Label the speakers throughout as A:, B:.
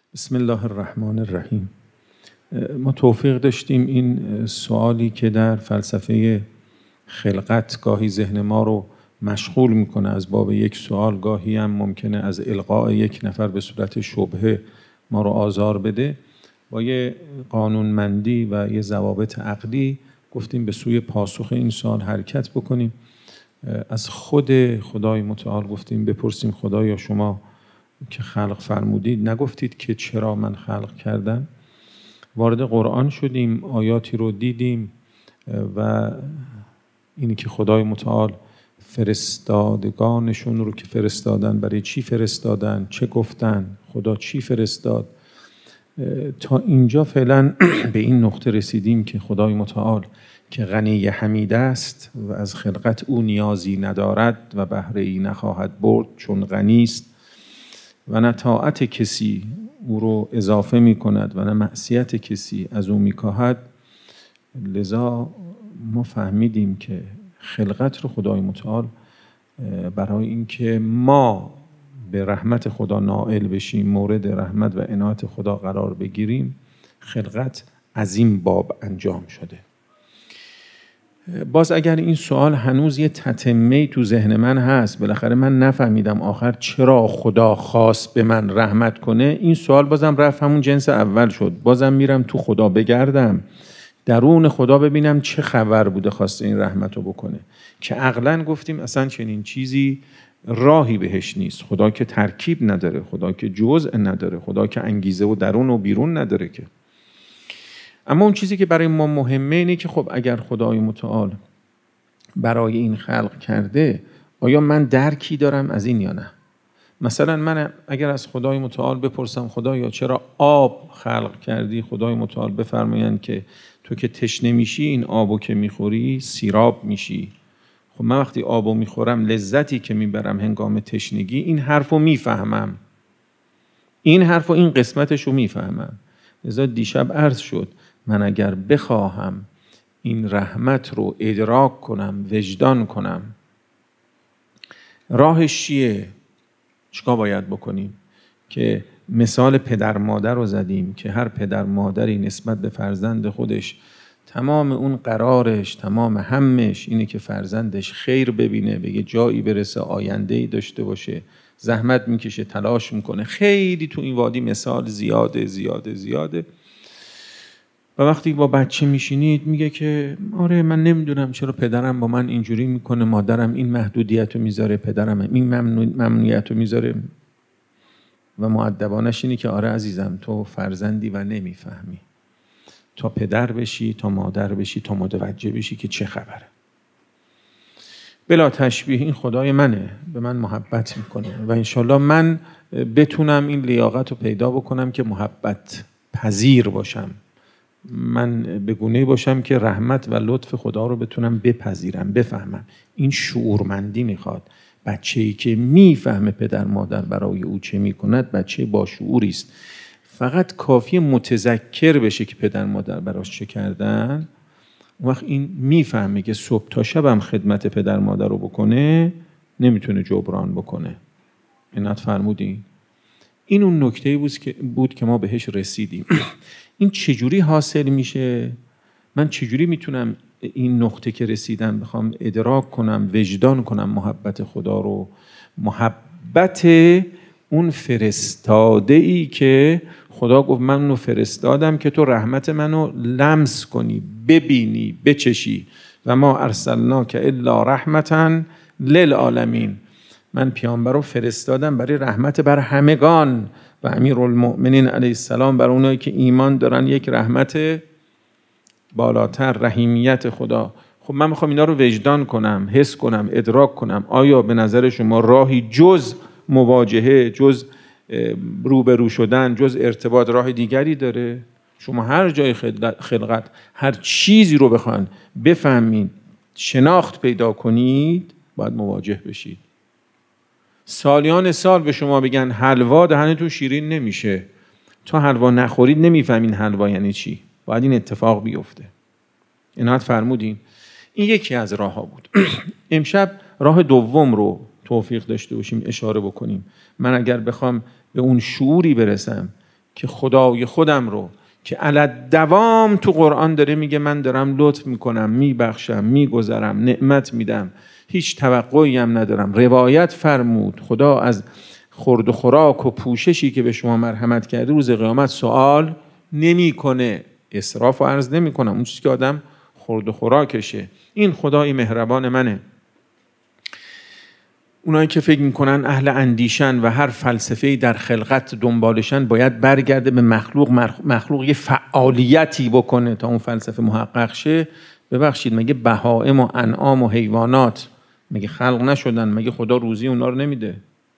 A: بسم الله الرحمن الرحیم. ما توفیق داشتیم این سوالی که در فلسفه خلقت گاهی ذهن ما رو مشغول میکنه از باب یک سوال، گاهی هم ممکنه از القاء یک نفر به صورت شبهه ما رو آزار بده، با یه قانونمندی و یه ضوابط عقلی گفتیم به سوی پاسخ این سوال حرکت بکنیم. از خود خدای متعال گفتیم بپرسیم خدایا شما که خلق فرمودید نگفتید که چرا من خلق کردم؟ وارد قرآن شدیم، آیاتی رو دیدیم و اینی که خدای متعال فرستادگانشون رو که فرستادن برای چی فرستادن، چه گفتن، خدا چی فرستاد، تا اینجا فعلا به این نقطه رسیدیم که خدای متعال که غنی حمید است و از خلقت او نیازی ندارد و بهره ای نخواهد برد چون غنی است و نه طاعت کسی او رو اضافه می کند و نه معصیت کسی از او می کاهد. لذا ما فهمیدیم که خلقت رو خدای متعال برای اینکه ما به رحمت خدا نائل بشیم، مورد رحمت و عنایت خدا قرار بگیریم، خلقت از این باب انجام شده. باز اگر این سوال هنوز یه تتمه‌ای تو ذهن من هست، بالاخره من نفهمیدم آخر چرا خدا خواست به من رحمت کنه، این سوال بازم رفت همون جنس اول شد. بازم میرم تو خدا بگردم، درون خدا ببینم چه خبر بوده خواسته این رحمت رو بکنه، که عقلاً گفتیم اصلا چنین چیزی راهی بهش نیست. خدا که ترکیب نداره، خدا که جزء نداره، خدا که انگیزه و درون و بیرون نداره که. اما اون چیزی که برای ما مهمه اینه که خب اگر خدای متعال برای این خلق کرده، آیا من درکی دارم از این یا نه؟ مثلا من اگر از خدای متعال بپرسم خدایا چرا آب خلق کردی، خدای متعال بفرمایند که تو که تشنه میشی این آبو که میخوری سیراب میشی. خب من وقتی آبو میخورم لذتی که میبرم هنگام تشنگی، این حرفو میفهمم، این حرفو این قسمتشو میفهمم. لذا دیشب عرض شد من اگر بخواهم این رحمت رو ادراک کنم، وجدان کنم، راهش چیه؟ چیکار باید بکنیم؟ که مثال پدر مادر رو زدیم که هر پدر مادری نسبت به فرزند خودش تمام اون قرارش، تمام همش اینه که فرزندش خیر ببینه، به یه جایی برسه، آینده‌ای داشته باشه، زحمت میکشه، تلاش میکنه. خیلی تو این وادی مثال زیاده. و وقتی با بچه میشینید میگه که آره من نمیدونم چرا پدرم با من اینجوری میکنه، مادرم این محدودیت رو میذاره، پدرم این ممنوعیت رو میذاره. و مؤدبانش اینه که آره عزیزم تو فرزندی و نمیفهمی، تا پدر بشی، تا مادر بشی، تا متوجه بشی که چه خبره. بلا تشبیه این خدای منه، به من محبت میکنه و انشالله من بتونم این لیاقت رو پیدا بکنم که محبت پذیر باشم، من به گونه‌ای باشم که رحمت و لطف خدا رو بتونم بپذیرم، بفهمم. این شعورمندی میخواد. بچه‌ای که میفهمه پدر مادر برای او چه میکند بچه با شعوری است. فقط کافی متذکر بشه که پدر مادر براش چه کردن، اون وقت این میفهمه که صبح تا شبم خدمت پدر مادر رو بکنه نمیتونه جبران بکنه. عنایت فرمودین؟ این اون نکته‌ای بود که ما بهش رسیدیم. این چجوری حاصل میشه؟ من چجوری میتونم این نقطه که رسیدم بخوام ادراک کنم، وجدان کنم محبت خدا رو، محبت اون فرستاده‌ای که خدا گفت من اونو فرستادم که تو رحمت منو لمس کنی، ببینی، بچشی. و ما ارسلناک الا رحمتا للعالمین. من پیامبر رو فرستادم برای رحمت بر همگان و امیرالمؤمنین علیه السلام بر اونایی که ایمان دارن یک رحمت بالاتر، رحیمیت خدا. خب من میخوام اینا رو وجدان کنم، حس کنم، ادراک کنم. آیا به نظر شما راهی جز مواجهه، جز روبرو شدن، جز ارتباط راه دیگری داره؟ شما هر جای خلقت هر چیزی رو بخواین بفهمید، شناخت پیدا کنید، باید مواجه بشید. سالیان سال به شما بگن حلوا دهنتون شیرین نمیشه، تا حلوا نخورید نمیفهمین حلوا یعنی چی. باید این اتفاق بیفته. عنایت فرمودین؟ این یکی از راه ها بود. امشب راه دوم رو توفیق داشته باشیم اشاره بکنیم. من اگر بخوام به اون شعوری برسم که خدای خودم رو که علت دوام تو قرآن داره میگه من دارم لطف میکنم، میبخشم، میگذرم، نعمت میدم، هیچ توقعی هم ندارم. روایت فرمود خدا از خورد و خوراک و پوششی که به شما مرحمت کرده روز قیامت سوال نمیکنه. اسراف و عرض نمیکنم، اون چیزی که آدم خورد و خوراکشه. این خدای مهربان منه. اونایی که فکر میکنن اهل اندیشن و هر فلسفه‌ای در خلقت دنبالشن باید برگرده به مخلوق یه فعالیتی بکنه تا اون فلسفه محقق شه، ببخشید مگه بهائم و انعام و حیوانات مگه خلق نشدن؟ مگه خدا روزی اونا رو نمیده؟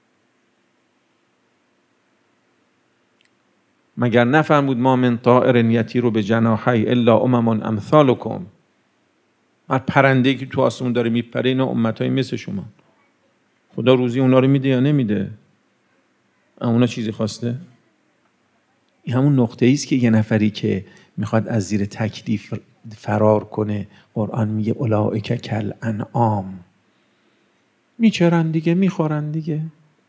A: مگر نفرمود ما من طائر یطیر بجناحی الا امم امثالکم؟ هر پرنده‌ای که تو آسمون داره میپره اینا امتای مثل شما. خدا روزی اونا رو میده یا نمیده؟ اونا چیزی خواسته؟ این همون نقطه‌ای است که یه نفری که میخواد از زیر تکلیف فرار کنه، قرآن میگه اولئک کالانعام، میچرن دیگه، میخورن دیگه،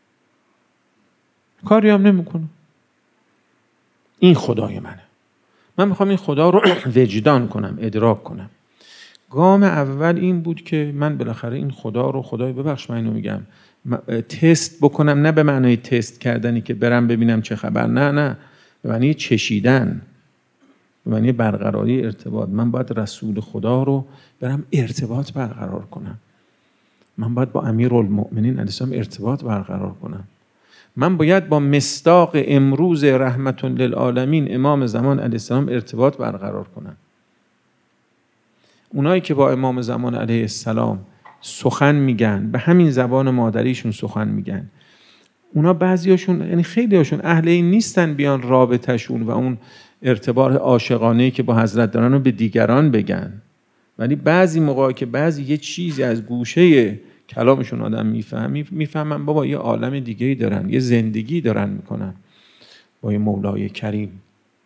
A: کاری هم نمیکنه. این خدای منه. من میخوام این خدا رو وجدان کنم، ادراک کنم. گام اول این بود که من بالاخره این خدا رو، خدای ببخش من اینو میگم، تست بکنم، نه به معنای تست کردنی که برم ببینم چه خبر، نه، به معنی چشیدن، به معنی برقراری ارتباط. من باید رسول خدا رو برم ارتباط برقرار کنم. من باید با امیرالمؤمنین علیه السلام ارتباط برقرار کنم. من باید با مصداق امروز رحمت للعالمین امام زمان علیه السلام ارتباط برقرار کنم. اونایی که با امام زمان علیه السلام سخن میگن، به همین زبان مادریشون سخن میگن، اونا بعضیاشون، یعنی خیلی هاشون اهل این نیستن بیان رابطهشون و اون ارتباط عاشقانه‌ای که با حضرت دارن رو به دیگران بگن. ولی بعضی موقع که بعضی یه چیزی از گوشه کلامشون آدم میفهمن بابا یه عالم دیگه‌ای دارن، یه زندگی دارن میکنن با یه مولای کریم.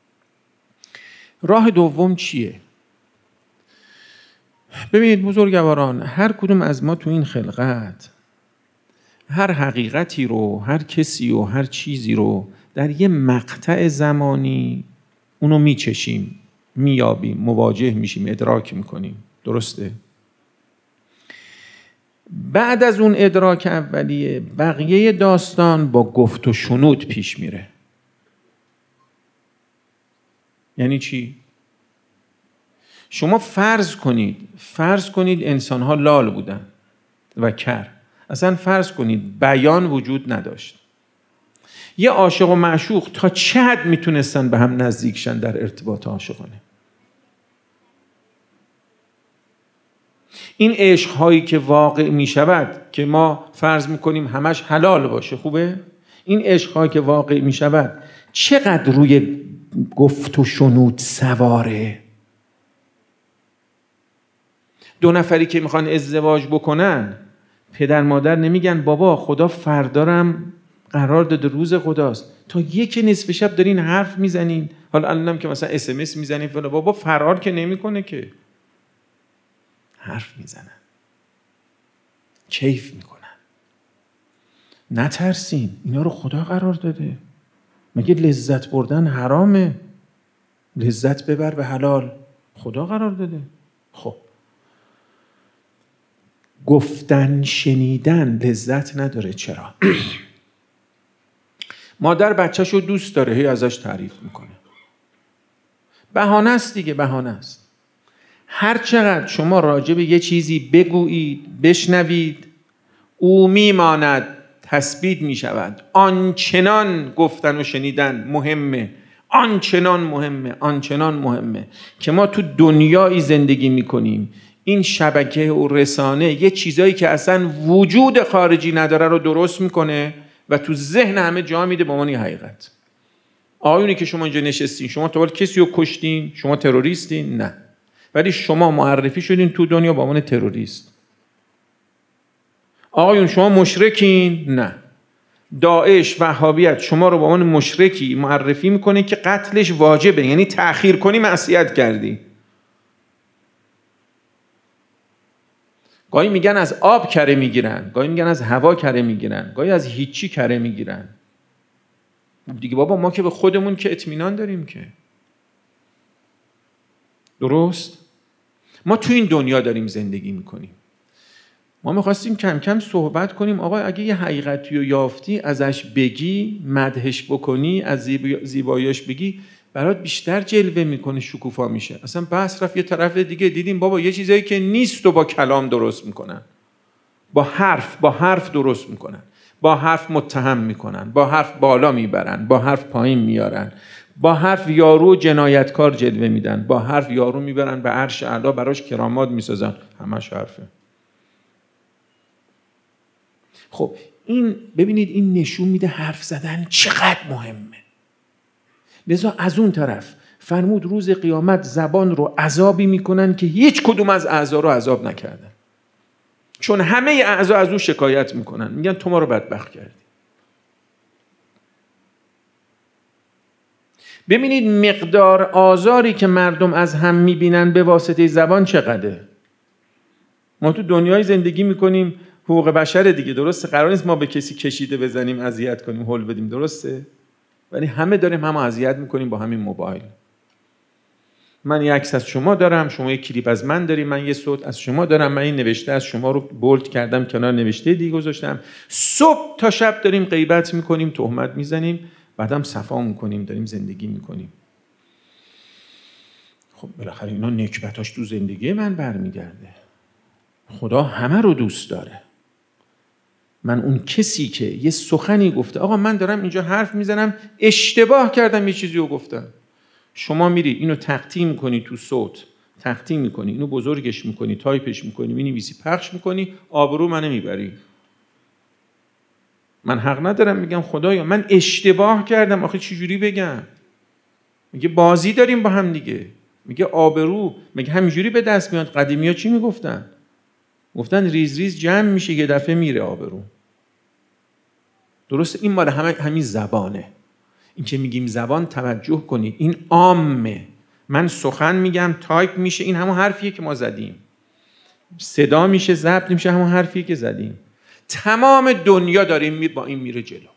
A: راه دوم چیه؟ ببینید بزرگواران، هر کدوم از ما تو این خلقت هر حقیقتی رو، هر کسی و هر چیزی رو در یه مقطع زمانی اونو میچشیم، میابیم، مواجه میشیم، ادراک میکنیم. درسته؟ بعد از اون ادراک اولیه بقیه داستان با گفت و شنود پیش میره. یعنی چی؟ شما فرض کنید انسان ها لال بودن و کر. اصلا فرض کنید بیان وجود نداشت. یه عاشق و معشوق تا چه حد میتونستن به هم نزدیک شن در ارتباط عاشقانه؟ این عشق هایی که واقع میشود که ما فرض میکنیم همش حلال باشه، خوبه؟ این عشق هایی که واقع میشود چقدر روی گفت و شنود سواره؟ دو نفری که میخوان ازدواج بکنن، پدر مادر نمیگن بابا خدا فردارم قرار داده روز خداست، تا یک نصف شب دارین حرف میزنین، حالا الانم که مثلا SMS میزنین فلان، بابا فرار که نمیکنه که، حرف میزنن، کیف میکنن. نترسین، اینا رو خدا قرار داده. مگه لذت بردن حرامه؟ لذت ببر به حلال، خدا قرار داده. خب گفتن شنیدن لذت نداره، چرا؟ مادر بچه‌شو دوست داره، هی ازش تعریف میکنه، بهانه است دیگه، بهانه است. هر چقدر شما راجع به یه چیزی بگویید، بشنوید، او میماند، تثبیت میشود. آنچنان گفتن و شنیدن مهمه، آنچنان مهمه که ما تو دنیایی زندگی میکنیم این شبکه و رسانه یه چیزایی که اصلا وجود خارجی نداره رو درست میکنه و تو ذهن همه جا میده به عنوان حقیقت. آقایونی که شما اینجا نشستین، شما تا حالا کسی رو کشتین؟ شما تروریستین؟ نه. ولی شما معرفی شدین تو دنیا به عنوان تروریست. آقایون شما مشرکین؟ نه. داعش، وهابیت شما رو به عنوان مشرکی معرفی میکنه که قتلش واجبه، یعنی تأخیر کنی معصیت کردی. گاهی میگن از آب کره میگیرن، گاهی میگن از هوا کره میگیرن، گاهی از هیچی کره میگیرن. دیگه بابا ما که به خودمون که اطمینان داریم که. درست؟ ما تو این دنیا داریم زندگی میکنیم. ما میخواستیم کم کم صحبت کنیم آقا اگه یه حقیقتی رو یافتی ازش بگی، مدحش بکنی، از زیباییش بگی، برات بیشتر جلوه میکنه، شکوفا میشه. اصلا بحث رفت یه طرف دیگه، دیدیم بابا یه چیزایی که نیست و با کلام درست میکنن، با حرف درست میکنن، با حرف متهم میکنن، با حرف بالا میبرن، با حرف پایین میارن، با حرف یارو جنایتکار جلوه میدن، با حرف یارو میبرن به عرش اعلی، براش کرامات میسازن. همش حرفه. خب این ببینید، این نشون میده حرف زدن چقدر مهمه. لذا از اون طرف فرمود روز قیامت زبان رو عذابی میکنن که هیچ کدوم از اعضا رو عذاب نکردن، چون همه اعضا از اون شکایت میکنن، میگن تو ما رو بدبخت کردی. ببینید مقدار آزاری که مردم از هم میبینن به واسطه زبان چقدره. ما تو دنیای زندگی میکنیم، حقوق بشر دیگه، درسته؟ قرار نیست ما به کسی کشیده بزنیم، اذیت کنیم، هول بدیم، درسته؟ ولی همه داریم هم اذیت میکنیم با همین موبایل. من یک عکس از شما دارم، شما یک کلیپ از من داری، من یه صوت از شما دارم، من این نوشته از شما رو بولد کردم کنار نوشته دیگه گذاشتم. صبح تا شب داریم غیبت میکنیم، تهمت میزنیم، بعدم صفا میکنیم، داریم زندگی میکنیم. خب بالاخره اینا نکبتاش تو زندگی من برمیگرده. خدا همه رو دوست داره. من اون کسی که یه سخنی گفته، آقا من دارم اینجا حرف میزنم، اشتباه کردم، یه چیزی رو گفتم، شما میری اینو تقطیع میکنی، تو صوت تقطیع میکنی، اینو بزرگش میکنی، تایپش میکنی، مینویسی، پخش میکنی، آبرو منو میبری. من حق ندارم میگم خدایا من اشتباه کردم، آخه چجوری بگم؟ میگه بازی داریم با هم دیگه، میگه آبرو، میگه همینجوری به دست میاد. قدیمی ها چی میگفتن؟ گفتن ریز ریز جمع میشه، یه دفعه میره آبرو. درسته؟ این مال همین زبانه. این که میگیم زبان، توجه کنید، این عامه. من سخن میگم، تایپ میشه، این همون حرفیه که ما زدیم، صدا میشه، ضبط میشه، همون حرفیه که زدیم. تمام دنیا داریم با این میره جلو.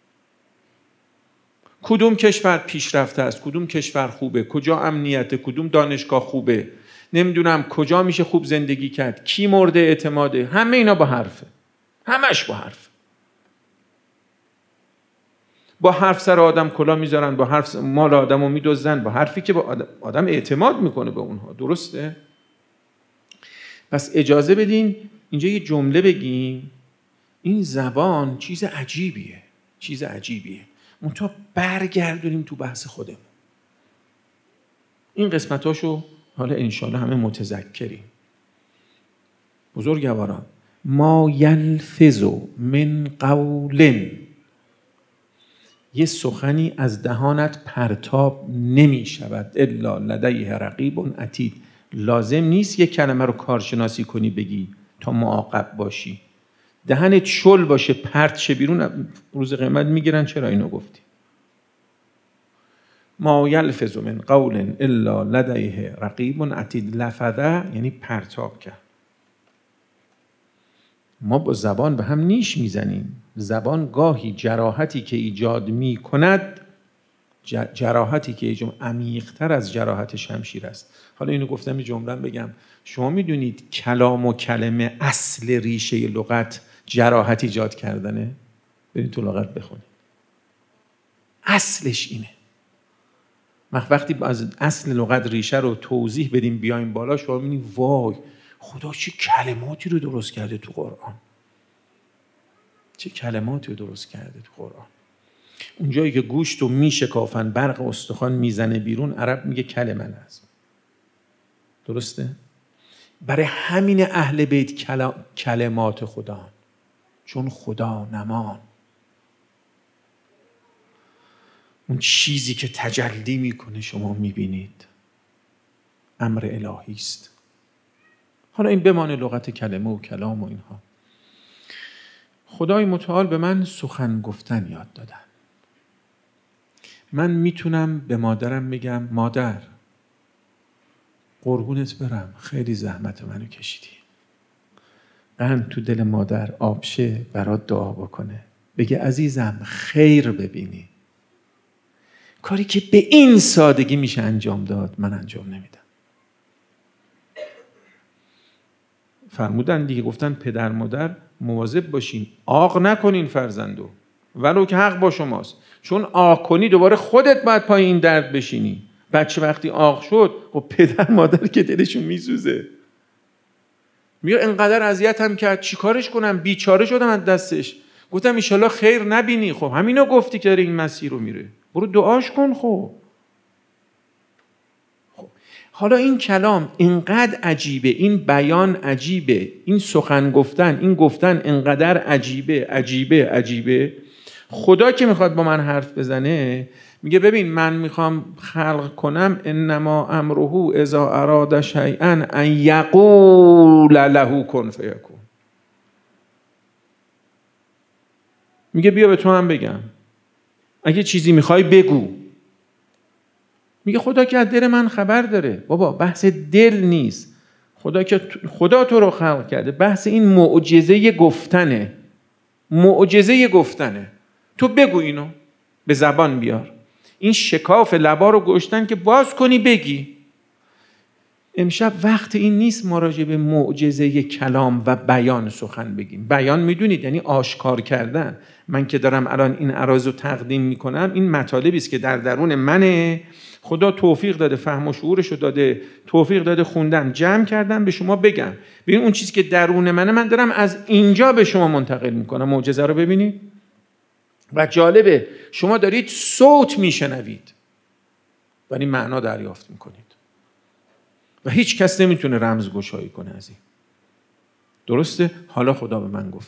A: کدوم کشور پیشرفته است، کدوم کشور خوبه، کجا امنیته، کدوم دانشگاه خوبه، نمیدونم کجا میشه خوب زندگی کرد، کی مورد اعتماده، همه اینا با حرفه. همش با حرف. با حرف سر آدم کلا میذارن، با حرف مال آدمو میدزدن، با حرفی که با آدم اعتماد میکنه به اونها. درسته؟ پس اجازه بدین اینجا یه جمله بگیم. این زبان چیز عجیبیه، چیز عجیبیه. منتها برگردونیم تو بحث خودمون. این قسمتاشو حالا انشالله همه متذکریم. بزرگواران، ما یلفظ من قول، یه سخنی از دهانت پرتاب نمی شود الا لدیه رقیب عتید. لازم نیست یه کلمه رو کارشناسی کنی بگی تا معاقب باشی. دهنت شل باشه، پرت شه بیرون، روز قیامت میگیرن چرا اینو گفتی. ما یلفظ من قول الا لدیه رقیب عتید. لفظه یعنی پرتاب کرد. ما با زبان به هم نیش میزنیم. زبان گاهی جراحتی که ایجاد میکند، جراحتی که ایجاد عمیق‌تر از جراحت شمشیر است. حالا اینو گفتم، یه جمله بگم. شما میدونید کلام و کلمه اصل ریشه لغت جراحت ایجاد کردنه؟ برید تو لغت بخونید. اصلش اینه. وقتی از اصل لغت ریشه رو توضیح بدیم بیایم بالا، شما میبینید وای خدا چه کلماتی رو درست کرده تو قرآن. چه کلماتی رو درست کرده تو قرآن. اونجایی که گوشت رو میشکافن، برق استخوان میزنه بیرون، عرب میگه کلمه است. درسته؟ برای همین اهل بیت کلمات خدا، چون خدا نمان، اون چیزی که تجلی میکنه شما میبینید امر الهی است. حالا این بمانه لغت کلمه و کلام و اینها. خدای متعال به من سخن گفتن یاد دادن. من میتونم به مادرم بگم مادر قربونت برم، خیلی زحمت منو کشیدی. قند تو دل مادر آب شه، برات دعا بکنه، بگه عزیزم خیر ببینی. کاری که به این سادگی میشه انجام داد من انجام نمیدم. فرمودن دیگه، گفتن پدر مادر مواظب باشین عاق نکنین فرزندو ولو که حق با شماست، چون عاق کنی دوباره خودت باید پای این درد بشینی. بچه وقتی عاق شد و پدر مادر که دلشون میسوزه، میگه انقدر اذیتم کرد چیکارش کنم، بیچاره شدم از دستش. گفتم ان شاءالله خیر نبینی. خب همینو گفتی که داره این مسیر رو میره، برو دعاش کن. خب حالا این کلام اینقدر عجیبه، این بیان عجیبه، این سخن گفتن، این گفتن اینقدر عجیبه. خدا که میخواد با من حرف بزنه میگه ببین من میخوام خلق کنم، انما امره اذا اراد شیئا ان یقول له کن فیکون. میگه بیا به تو هم بگم، اگه چیزی میخوای بگو. میگه خدا که از دل من خبر داره. بابا بحث دل نیست، خدا تو رو خلق کرده، بحث این معجزه گفتنه. تو بگو، اینو به زبان بیار. این شکاف لبا رو گشتن که باز کنی بگی. امشب وقت این نیست ما راجع به معجزه کلام و بیان سخن بگیم. بیان میدونید یعنی آشکار کردن. من که دارم الان این عراض رو تقدیم میکنم، این مطالبی است که در درون منه، خدا توفیق داده، فهم و شعورشو داده، توفیق داده خوندم، جمع کردم به شما بگم. ببین اون چیزی که درون منه من دارم از اینجا به شما منتقل میکنم. معجزه رو ببینید. و جالبه شما دارید صوت میشنوید ولی معنا دریافت میکنید و هیچ کس نمیتونه رمزگشایی کنه از این. درسته؟ حالا خدا به من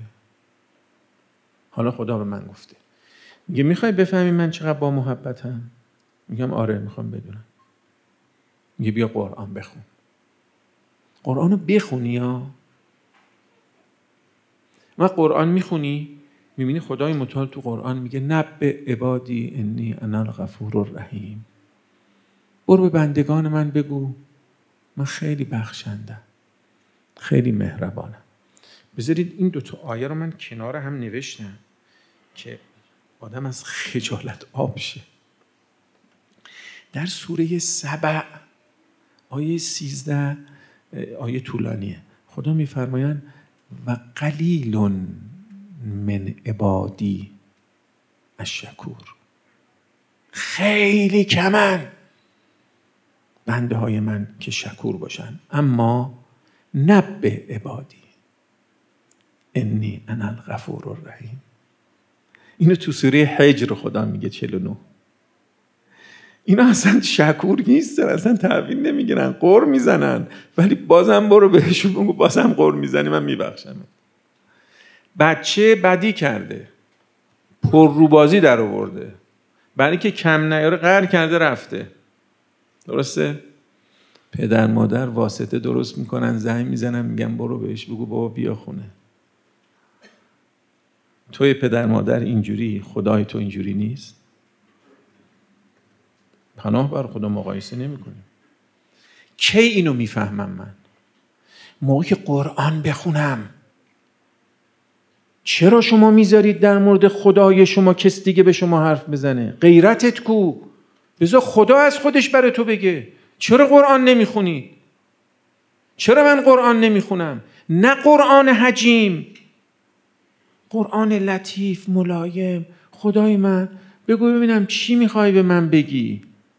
A: گفته. میگه میخوای بفهمی من چقدر با محبتم؟ میگم آره میخوام بدونم. میگه بیا قرآن بخون. قرآنو بخونی یا ما قرآن میخونی میبینی خدای متعال تو قرآن میگه نبئ عبادی انی انا الغفور الرحیم. برو به بندگان من بگو من خیلی بخشندم، خیلی مهربانم. بذارید این دوتا آیه رو من کنار هم نوشتم که آدم از خجالت آب شه. در سوره سبع آیه 13 آیه طولانیه. خدا میفرمایند و قلیل من عبادی الشکور. خیلی کمن بنده های من که شکور باشن. اما نبئ عبادی انی انا الغفور الرحیم. اینو تو سوره حجر خدا میگه 49. اینا اصلا شکور نیستن، اصلا تحویل نمیگیرن، قر میزنن، ولی بازم برو بهشون بگو بازم قر میزنی من میبخشم. بچه بدی کرده، پر روبازی در آورده، برای که کم نیاره قهر کرده رفته. درسته؟ پدر مادر واسطه درست میکنن، زنگ میزنن میگن برو بهش بگو بابا بیا خونه. توی پدر مادر اینجوری، خدای تو اینجوری نیست. پناه بر خدا مقایسه نمی کنیم. کی اینو میفهمم من؟ موقعی که قرآن بخونم. چرا شما میذارید در مورد خدای شما کس دیگه به شما حرف بزنه؟ غیرتت کو؟ بذار خدا از خودش برای تو بگه. چرا قرآن نمیخونید؟ چرا من قرآن نمیخونم؟ نه قرآن حجیم، قرآن لطیف ملایم. خدای من بگو ببینم چی میخوای به من بگی.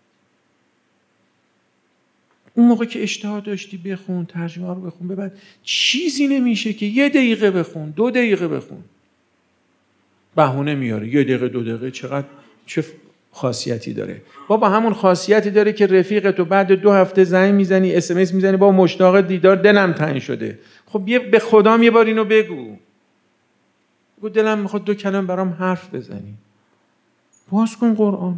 A: اون موقع که اشتها داشتی بخون، ترجمه رو بخون، ببین چیزی نمیشه که 1 دقیقه بخون، 2 دقیقه بخون. بهونه میاره 1 دقیقه 2 دقیقه، چقدر چه خاصیتی داره؟ بابا همون خاصیتی داره که رفیقتو بعد 2 هفته زنگ میزنی، SMS میزنی، بابا مشتاق دیدار، دلم تنگ شده. خب به خدام یه بار اینو بگو. بگو دلم میخواد 2 کلمه برام حرف بزنی. باز کن قرآنو.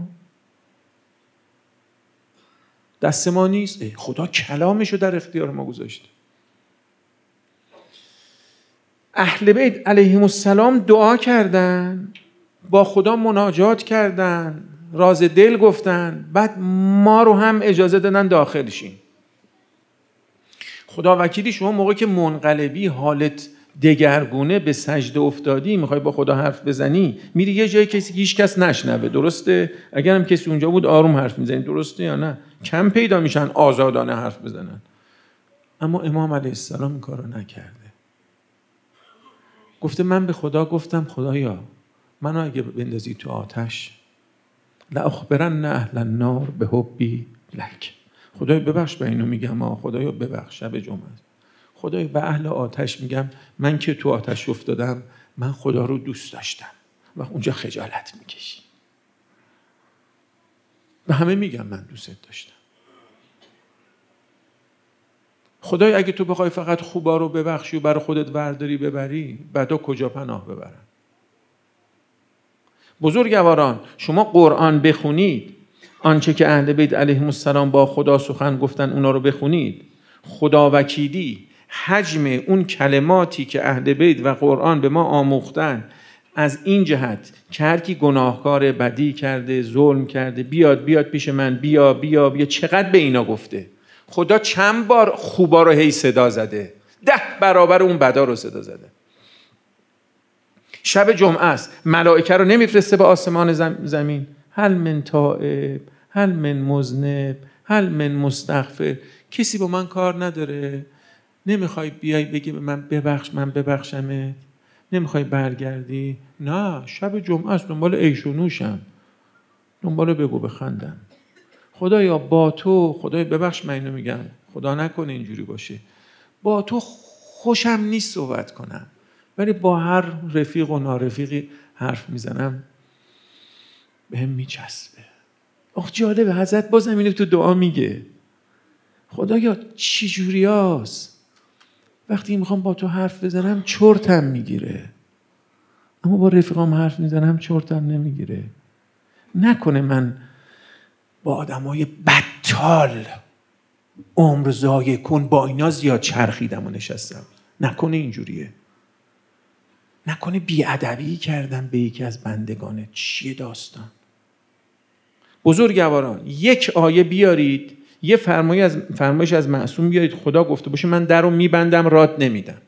A: دست ما نیست. خدا کلامشو در اختیار ما گذاشته. اهل بیت علیهم السلام دعا کردن، با خدا مناجات کردن، راز دل گفتن، بعد ما رو هم اجازه دادن داخل شیم. خدا وکیلی شما موقعی که منقلبی، حالت دگرگونه به سجده افتادی، میخوای با خدا حرف بزنی، میری یه جایی کسی هیچ کس نشنوه، درسته؟ اگرم کسی اونجا بود آروم حرف میزنی، درسته یا نه؟ کم پیدا میشن آزادانه حرف بزنن. اما امام علیه السلام این کارو نکرده. گفته من به خدا گفتم خدایا منو اگه بندازی تو آتش لاخبرن اهل النار به حبی لک. خدایا ببخش به اینو میگم، خدایا ببخش، شب جمعه خدایا به اهل آتش میگم من که تو آتش افتادم من خدا رو دوست داشتم. و اونجا خجالت میکشی. و همه میگم من دوست داشتم. خدای اگه تو بخوای فقط خوبا رو ببخشی و برای خودت ورداری ببری، بعدا کجا پناه ببرن؟ بزرگواران شما قرآن بخونید، آنچه که اهل بیت علیهم السلام با خدا سخن گفتن اونا رو بخونید، خدا وکیلی حجم اون کلماتی که اهل بیت و قرآن به ما آموختن از این جهت که هر کی گناهکار بدی کرده، ظلم کرده، بیاد پیش من، بیا چقدر به اینا گفته. خدا چند بار خوبا رو هی صدا زده، 10 برابر اون بدا رو صدا زده. شب جمعه است، ملائکه رو نمیفرسته به آسمان زمین، هل من تائب، هل من مذنب، هل من مستغفر. کسی با من کار نداره؟ نمیخوای بیای بگی به من ببخش، من ببخشمت؟ نمیخوای برگردی؟ نه، شب جمعه است، دنبال عیش و نوشم، دنبال بگو بخندم. خدایا با تو، خدای ببخش من اینو میگم، خدا نکنه اینجوری باشه، با تو خوشم نیست صحبت کنم، ولی با هر رفیق و نارفیقی حرف میزنم بهم میچسبه. آخ جالبه، حضرت بازم اینو تو دعا میگه. خدایا چی جوری هست وقتی میخوام با تو حرف بزنم چرتم میگیره، اما با رفیقام حرف میزنم چرتم نمیگیره. نکنه من با آدمای بدتال عمر ضایع کن با اینا زیاد چرخیدم و نشستم. نکنه اینجوریه. نکنه بیادبی کردم به یکی از بندگانه. چیه داستان؟ بزرگواران یک آیه بیارید، یه فرمایش از معصوم بیارید، خدا گفته باشه من در رو میبندم رات نمیدم.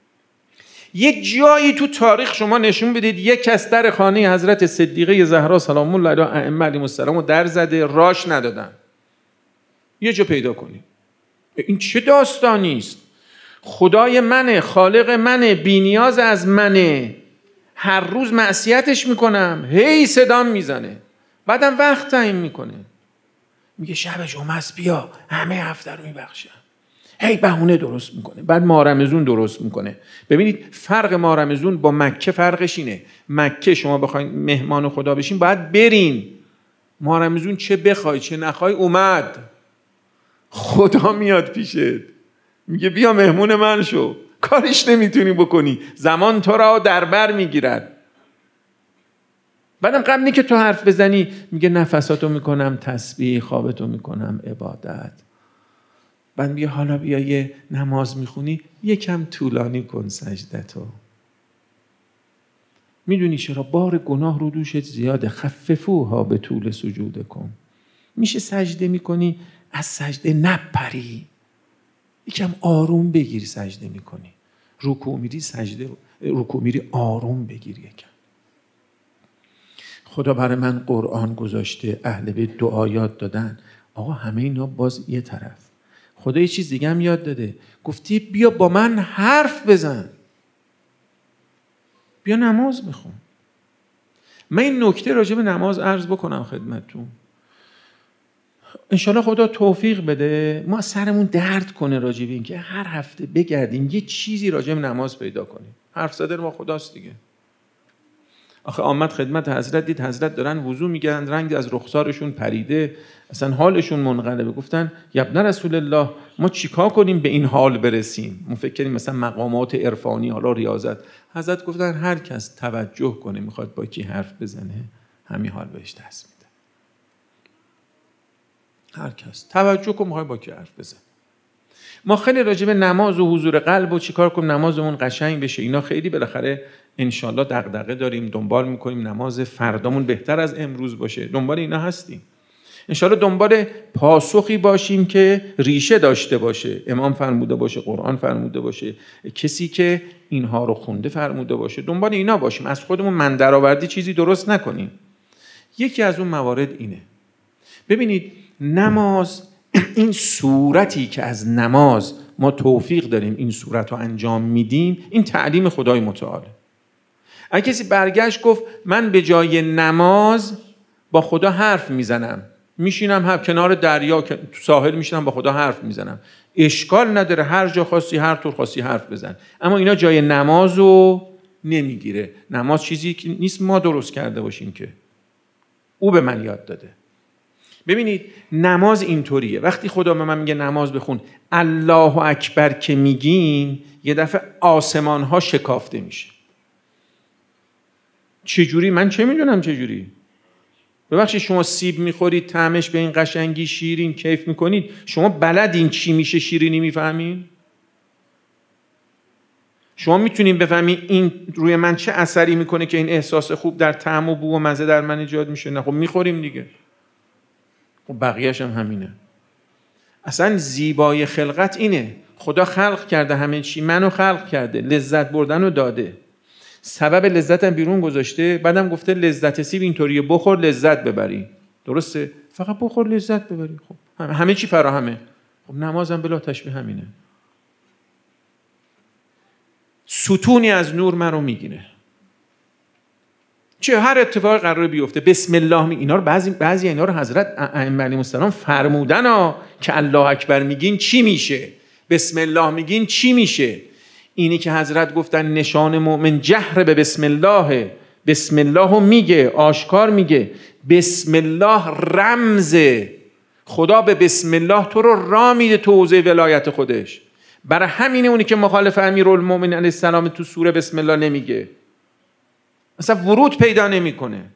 A: یک جایی تو تاریخ شما نشون بدید یک کس در خانه حضرت صدیقه زهرا سلام الله علیها ائمه علیهم السلام رو در زده راش ندادن. یه جا پیدا کنید. این چه داستانی است؟ خدای منه، خالق منه، بی‌نیاز از منه، هر روز معصیتش میکنم، هی صدام میزنه، بعدم وقت تعیین میکنه، میگه شب جمعه است بیا، همه هفته رو میبخشم، هی بهونه درست میکنه، بعد ماه رمضان درست میکنه. ببینید فرق ماه رمضان با مکه فرقش اینه. مکه شما بخواید مهمان خدا بشین باید برین. ماه رمضان چه بخوای چه نخوای اومد، خدا میاد پیشت میگه بیا مهمون من شو، کاریش نمیتونی بکنی، زمان تو را در بر میگیرد. بعدم قبل که تو حرف بزنی میگه نفساتو میکنم تسبیح، خوابتو میکنم عبادت. بعد میگه حالا بیا یه نماز میخونی یکم طولانی کن سجدتو. میدونی چرا؟ بار گناه رو دوشت زیاده، خففوها به طول سجود کن. میشه سجده میکنی از سجده نپری، یکم آروم بگیری سجده میکنی، رکوع میری آروم بگیری یکم. خدا برای من قرآن گذاشته، اهل بیت دعا یاد دادن. آقا همه اینا باز یه طرف. خدا یه چیز دیگه هم یاد داده، گفتی بیا با من حرف بزن، بیا نماز بخون. من این نکته راجع به نماز عرض بکنم خدمتتون. انشالله خدا توفیق بده ما سرمون درد کنه راجع به این که هر هفته بگردیم یه چیزی راجع به نماز پیدا کنیم. حرف زده ما خداست دیگه. آخه آمد خدمت حضرت، دید حضرت دارن وضو میگن، رنگ از رخسارشون پریده، اصلا حالشون منقلبه. گفتن یا ابن رسول الله ما چیکار کنیم به این حال برسیم؟ ما فکر کنیم مثلا مقامات عرفانی، حالا ریاضت. حضرت گفتن هر کس توجه کنه میخواد با کی حرف بزنه همین حال بهش دست میده. هر کس توجه کنه میخواد با کی حرف بزنه. ما خیلی راجع به نماز و حضور قلب و چیکار کنیم نمازمون قشنگ بشه اینا خیلی بالاخره انشالله دغدغه داریم، دنبال میکنیم نماز فردامون بهتر از امروز باشه، دنبال اینا هستیم. انشاءالله دنبال پاسخی باشیم که ریشه داشته باشه، امام فرموده باشه، قرآن فرموده باشه، کسی که اینها رو خونده فرموده باشه، دنبال اینا باشیم، از خودمون من درآوردی چیزی درست نکنیم. یکی از اون موارد اینه. ببینید نماز، این صورتی که از نماز ما توفیق داریم این صورت رو انجام میدیم، این تعلیم خدای متعاله. اگه کسی برگشت گفت من به جای نماز با خدا حرف میزنم، میشینم کنار دریا تو ساحل میشینم با خدا حرف میزنم، اشکال نداره، هر جا خواستی هر طور خواستی حرف بزن، اما اینا جای نماز رو نمیگیره. نماز چیزی که نیست ما درست کرده باشیم، که او به من یاد داده. ببینید نماز اینطوریه، وقتی خدا به من میگه نماز بخون، الله اکبر که میگین، یه دفعه آسمان ها شکافته میشه. چجوری؟ من چه میدونم چجوری؟ ببخشید شما سیب میخورید، طعمش به این قشنگی شیرین کیف میکنید، شما بلدین چی میشه شیرینی میفهمین؟ شما میتونین بفهمین این روی من چه اثری میکنه که این احساس خوب در طعم و بو و مزه در من ایجاد میشه؟ نه خب میخوریم دیگه. خب بقیه‌اش هم همینه. اصلا زیبای خلقت اینه، خدا خلق کرده همه چی، منو خلق کرده، لذت بردن رو داده، سبب لذتم بیرون گذاشته، بعدم گفته لذت سیب اینطوریه، بخور لذت ببری. درسته؟ فقط بخور لذت ببری. خب همه چی فراهمه. خب نمازم بلا تشبیه همینه. ستونی از نور منو میگیره، چه هر اتفاقی قراره بیفته بسم الله اینا رو بعضی اینا رو حضرت ائمه علیهم السلام فرمودن که الله اکبر میگین چی میشه، بسم الله میگین چی میشه. اینی که حضرت گفتن نشان مؤمن جهر به بسم الله، بسم الله رو میگه، آشکار میگه. بسم الله رمزه، خدا به بسم الله تو رو راه میده تو حوزه ولایت خودش. برای همینه اونی که مخالف امیرالمومنین علیه السلام تو سوره بسم الله نمیگه، اصلا ورود پیدا نمیکنه.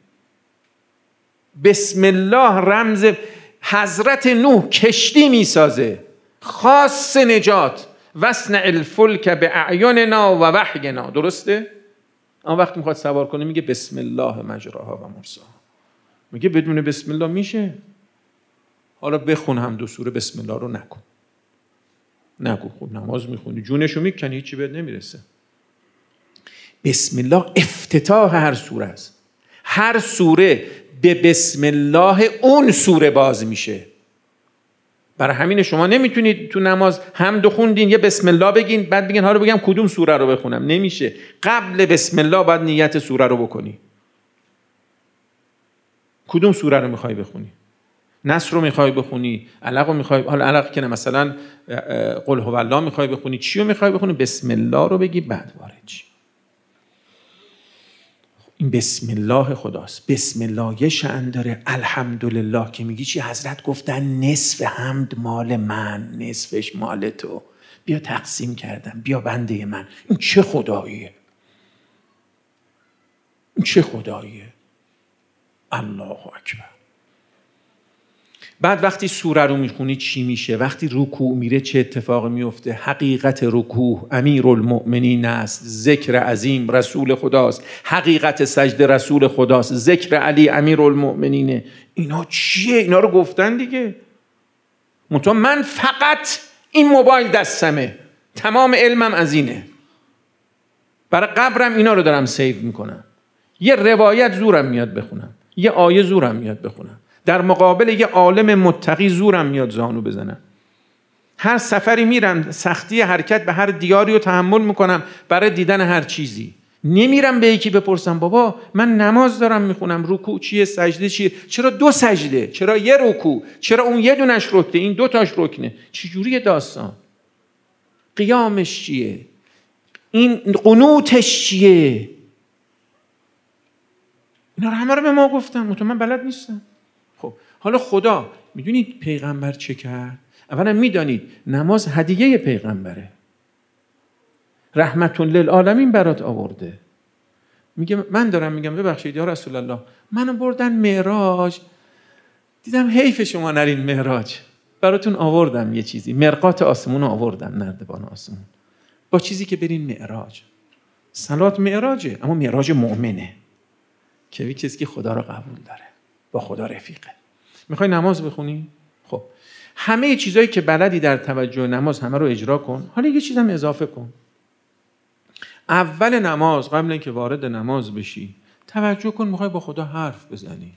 A: بسم الله رمز. حضرت نوح کشتی میسازه خاص نجات، واصنع الفلک باعیننا و وحینا، درسته؟ اما وقتی میخواد سوار کنه میگه بسم الله مجراها و مرساها. میگه بدون بسم الله میشه؟ حالا بخون هم دو سوره بسم الله رو نگو. خب نماز میخونی جونشو میکنی، هیچی بهت نمیرسه. بسم الله افتتاح هر سوره است. هر سوره به بسم الله اون سوره باز میشه. برای همین شما نمیتونید تو نماز حمد خوندین یه بسم الله بگین بعد بگین حالا بگم کدوم سوره رو بخونم، نمیشه. قبل بسم الله باید نیت سوره رو بکنی. کدوم سوره رو میخوای بخونی؟ نصر رو میخوای بخونی؟ علق رو میخوای، حالا علق که نه، مثلا قل هو الله میخوای بخونی، چی رو میخوای بخونی؟ بسم الله رو بگی بعد وارد چی. این بسم الله خداست. بسم الله یه شأن داره. الحمدلله که میگی چی؟ حضرت گفتن نصف حمد مال من، نصفش مال تو، بیا تقسیم کردم، بیا بنده من. این چه خداییه؟ این چه خداییه؟ الله اکبر. بعد وقتی سوره رو میخونی چی میشه؟ وقتی رکوع میره چه اتفاقی میفته؟ حقیقت رکوع امیرالمؤمنین است، ذکر عظیم رسول خداست. حقیقت سجده رسول خداست، ذکر علی امیرالمؤمنینه. اینا چیه؟ اینا رو گفتن دیگه. من فقط این موبایل دستمه، تمام علمم از اینه، برای قبرم اینا رو دارم سیو میکنم. یه روایت زورم میاد بخونم، یه آیه زورم میاد بخونم، در مقابل یه عالم متقی زورم میاد زانو بزنم. هر سفری میرم سختی حرکت به هر دیاری رو تحمل میکنم برای دیدن هر چیزی. نمیرم به یکی بپرسم بابا من نماز دارم میخونم، رکوع چیه، سجده چیه، چرا 2 سجده، چرا یه رکوع، چرا اون یه دونش رکته این 2 تاش رکنه، چجوریه داستان، قیامش چیه، این قنوتش چیه؟ اینا رو همه رو به ما گفتن، من بلد نیستم. خب حالا خدا میدونید پیغمبر چه کرد؟ اولا میدانید نماز هدیه پیغمبره، رحمت للعالمین برات آورده. میگه من دارم میگم ببخشید یا رسول الله منو بردن معراج، دیدم حیف شما نرین معراج، براتون آوردم یه چیزی، مرقات آسمون آوردم، نردبان آسمون، با چیزی که برین معراج. صلات معراجه، اما معراج مؤمنه که کسی که خدا رو قبول داره، با خدا رفیقه. میخوای نماز بخونی؟ خب همه چیزایی که بلدی در توجه نماز همه رو اجرا کن. حالا یه چیزم اضافه کن. اول نماز، قبل اینکه وارد نماز بشی، توجه کن میخوای با خدا حرف بزنی.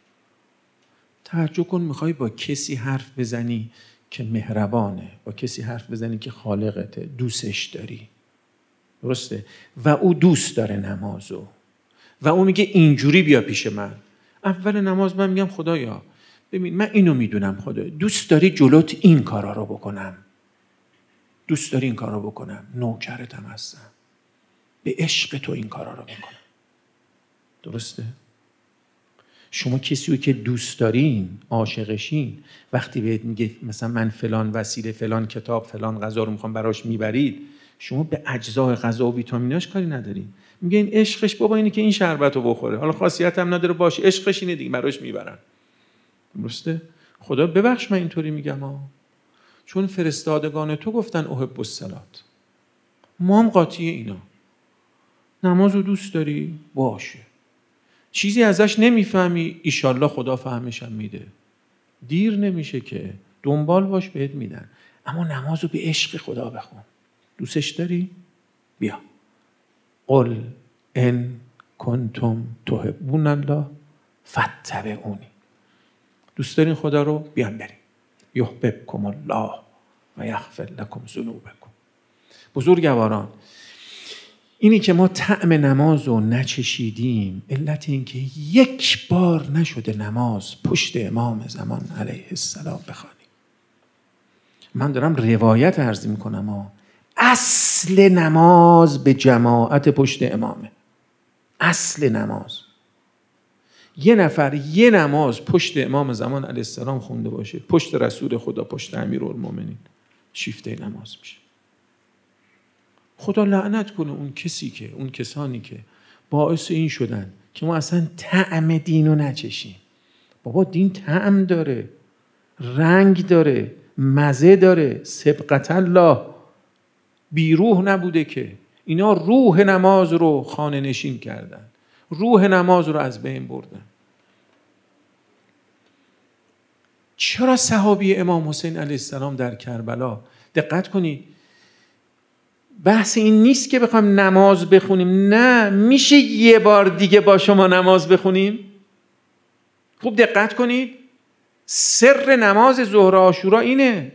A: توجه کن میخوای با کسی حرف بزنی که مهربانه، با کسی حرف بزنی که خالقته، دوستش داری. درسته؟ و او دوست داره نمازو و او میگه اینجوری بیا پیش من. اول نماز من میگم خدایا ببین من اینو میدونم، خدا دوست داری جلوت این کارا رو بکنم، دوست داری این کارا رو بکنم، نوکرتم هستم، به عشق تو این کارا رو بکنم. درسته؟ شما کسی رو که دوست دارین، عاشقشین، وقتی بهت میگه مثلا من فلان وسیله، فلان کتاب، فلان غذا رو میخوام براش میبرید، شما به اجزای غذا و ویتامیناش کاری ندارین. میگه این عشقش بابا اینه که این شربت رو بخوره، حالا خاصیت هم نداره باشه، عشقش اینه دیگه، براش میبرن. درسته؟ خدا ببخش من اینطوری میگم چون فرستادگان تو گفتن احب الصلات. ما هم قاطی اینا. نماز رو دوست داری؟ باشه. چیزی ازش نمیفهمی؟ ایشالله خدا فهمشم میده. دیر نمیشه که، دنبال باش بهت میدن. اما نماز رو به عشق خدا بخون. دوستش داری؟ بیا. قل ان کنتم تحبون الله فاتبعونی. دوست دارین خدا رو؟ بیان بریم. یحببکم الله و یغفر لکم ذنوبکم. بزرگواران، اینی که ما طعم نماز رو نچشیدیم، علت این که یک بار نشده نماز پشت امام زمان علیه السلام بخوانیم. من دارم روایت عرض میکنم اصل نماز به جماعت پشت امامه. اصل نماز یه نفر یه نماز پشت امام زمان علیه السلام خونده باشه، پشت رسول خدا، پشت امیرالمومنین، شیفته نماز میشه. خدا لعنت کنه اون کسانی که باعث این شدن که ما اصلا طعم دین رو نچشیم. بابا دین طعم داره، رنگ داره، مزه داره، سبقت الله، بیروح نبوده که. اینا روح نماز رو خانه نشین کردن، روح نماز رو از بین بردن. چرا صحابی امام حسین علیه السلام در کربلا، دقت کنید، بحث این نیست که بخوایم نماز بخونیم، نه، میشه یه بار دیگه با شما نماز بخونیم؟ خوب دقت کنید، سر نماز ظهر عاشورا اینه.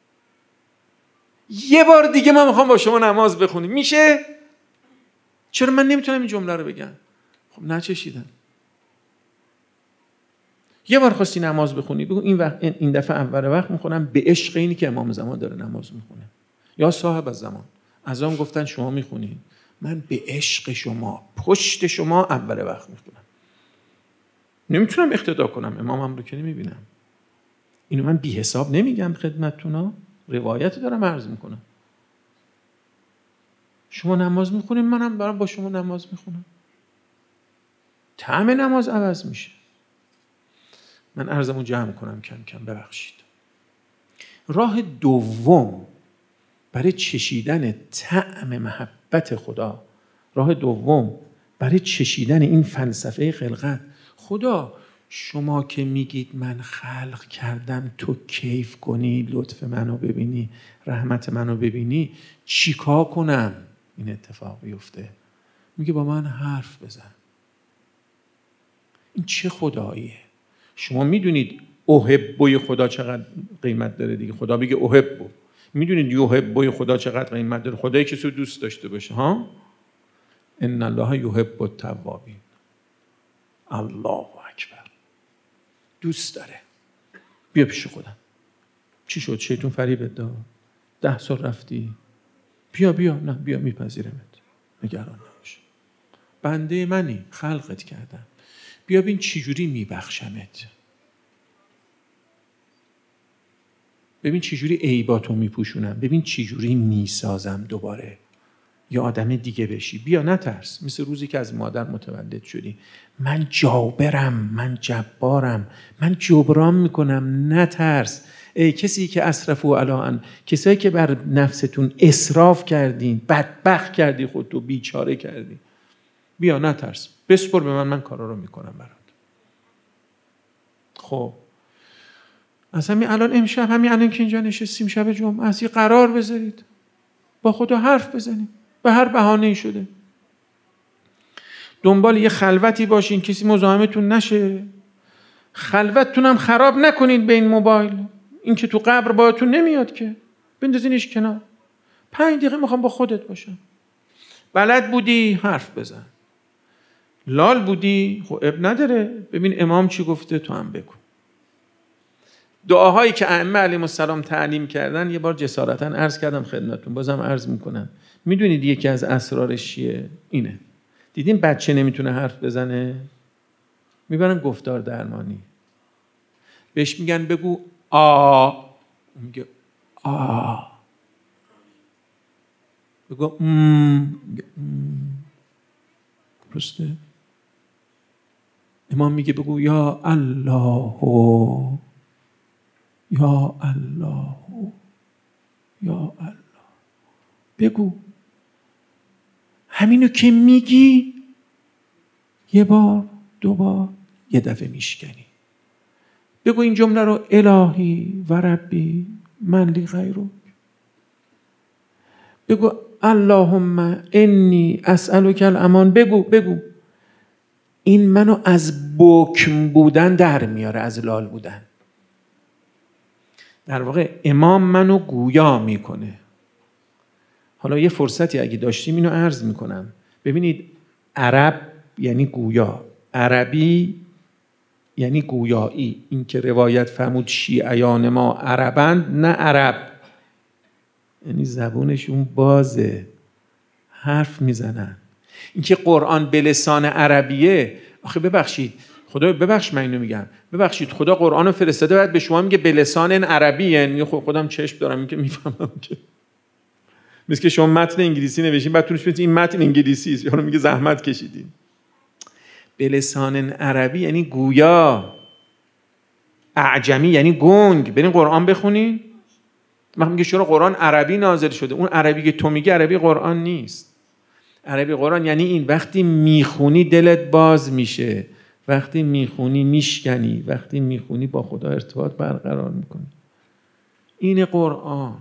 A: یه بار دیگه ما میخوام با شما نماز بخونیم، میشه؟ چرا من نمیتونم این جمله رو بگم؟ خب نچشیدم. یه بار خواستی نماز بخونی، بگو این دفعه اول وقت میخونم به عشق اینی که امام زمان داره نماز میخونه یا صاحب الزمان. از آن گفتن شما میخونین، من به عشق شما پشت شما اول وقت میخونم. نمیتونم اقتدا کنم، امامم رو که نمیبینم. اینو من بی حساب نمیگم خدمتتون، روایت دارم عرض میکنم. شما نماز میخونین، منم برام با شما نماز میخونم، طعم نماز عوض میشه. من عرضمو جمع کنم کم کم، ببخشید. راه دوم برای چشیدن طعم محبت خدا، راه دوم برای چشیدن این فلسفه خلقت، خدا شما که میگید من خلق کردم تو کیف کنی، لطف منو ببینی، رحمت منو ببینی، چیکار کنم این اتفاق بیفته؟ میگه با من حرف بزن. این چه خداییه؟ شما میدونید احبوی خدا چقدر قیمت داره دیگه. خدا بگه احبو، میدونید یحبوی خدا چقدر قیمت داره؟ خدایی کسی رو دوست داشته باشه ها. ان الله یحب التوابین. الله اکبر. دوست داره. بیا پیش خودم. چی شد؟ شیطان فریبت داد؟ 10 سال رفتی؟ بیا نه بیا، میپذیرمت، نگران نباش، بنده منی، خلقت کردم، بیا ببین چی جوری میبخشمت، ببین چی جوری عیباتو میپوشونم، ببین چی جوری میسازم دوباره یا آدم دیگه بشی. بیا نترس، مثل روزی که از مادر متولد شدی. من جابرم، من جبارم، من جبران میکنم، نترس. ای کسی که اسرفوا علی ان، کسایی که بر نفستون اسراف کردین، بدبخت کردی، خودتو بیچاره کردی، بیا نترس، بسپر به من کارا رو میکنم برات. خب از همین الان امشب، همین الان که اینجا نشستیم شب جمعه است، یه قرار بذارید با خدا حرف بزنیم، به هر بهانه‌ای شده. دنبال یه خلوتی باشین، کسی مزاحمتون نشه. خلوتتون هم خراب نکنید به این موبایل. این که تو قبر باهاتون نمیاد که، بندازینش کنار. 5 دقیقه میخوام با خودت باشم. بلد بودی حرف بزن، لال بودی خب اب نداره، ببین امام چی گفته تو هم بگو. دعاهایی که ائمه علیهم السلام تعلیم کردن، یه بار جسارتا عرض کردم خدمتتون، بازم عرض میکنم. میدونید یکی از اسرارش چیه؟ اینه. دیدین بچه نمیتونه حرف بزنه، میبرن گفتار درمانی، بهش میگن بگو آ، میگه آ. بگو درسته. امام میگه بگو یا الله یا الله یا الله. بگو. همینو که میگی یه بار، 2 بار، یه دفعه میشکنی. بگو این جمله رو الهی و ربی من لی غیرک. بگو اللهم انی اسألک الامان. بگو. این منو از بکم بودن در میاره، از لال بودن. در واقع امام منو گویا میکنه. حالا یه فرصتی اگه داشتیم اینو عرض میکنم. ببینید عرب یعنی گویا، عربی یعنی گویایی. این که روایت فرمود شیعیان ما عربند، نه عرب یعنی زبونشون بازه، حرف میزنن. این که قرآن به لسان عربیه، آخه ببخشید خدا، ببخش من اینو میگم، ببخشید خدا قرآن رو فرستاده بعد به شما میگه به لسان عربی، یعنی خودم چشم دارم این که میفهمم که مثل که شما متن انگلیسی نوشتین بعد تونش بگید این متن انگلیسی است، یارو میگه زحمت کشیدین. به لسان عربی یعنی گویا. اعجمی یعنی گنگ. برین قرآن بخونین. من میگه چرا قرآن عربی نازل شده؟ اون عربی که تو میگی عربی قرآن نیست. عربی قرآن یعنی این وقتی میخونی دلت باز میشه، وقتی میخونی میشکنی، وقتی میخونی با خدا ارتباط برقرار میکنی. این قرآن.